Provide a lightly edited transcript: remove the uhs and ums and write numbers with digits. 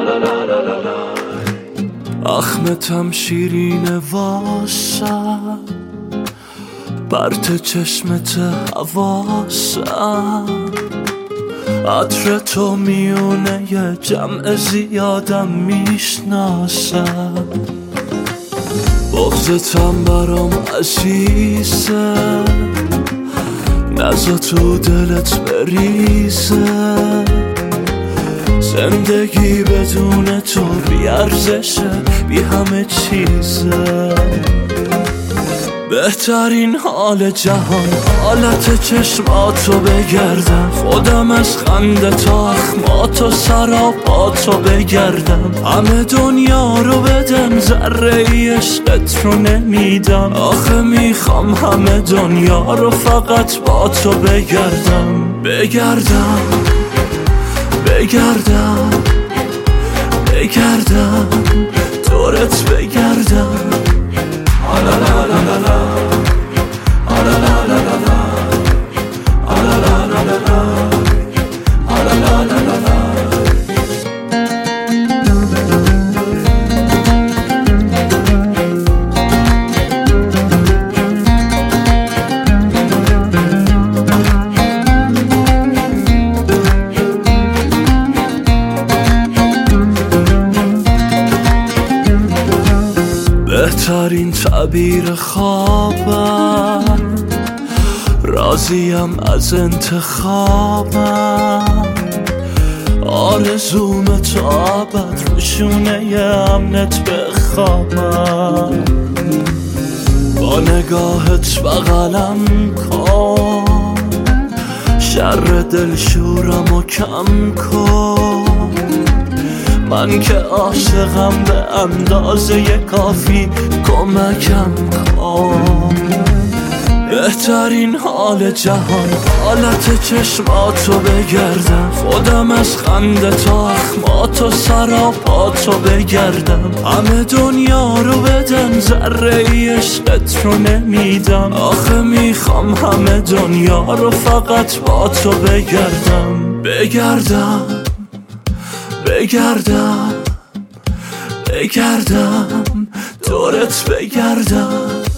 اخمتم شیرین واسم، برت چشمت حواسم، عطر تو میونه یه جمع زیادم میشناسم. بغضتم برام عزیزه، نزا تو دلت بریزه. زندگی بدون تو بی ارزشه، بی همه چیزه. بهترین حال جهان حالت چشماتو بگردم، خودم از خنده تا اخماتو سراپاتو بگردم. همه دنیا رو بدم ذره ای عشقت رو نمیدم، آخه میخوام همه دنیا رو فقط با تو بگردم. بگردم بگردم بگردم دورت بگردم. بهترین تعبیر خوابم، راضیم از انتخابم. آرزوم تا ابد روشونه امنت بخوابم. با نگاهت بغلم کن، شر دلشورمو کم کن. من که عاشقم به اندازه کافی کمکم کن. بهترین حال جهان حالت چشماتو بگردم، خودم از خنده تا اخماتو سراپاتو بگردم. همه دنیا رو بدم ذره ای عشقت رو نمیدم، آخه میخوام همه دنیا رو فقط با تو بگردم. بگردم بگردم بگردم دورت بگردم.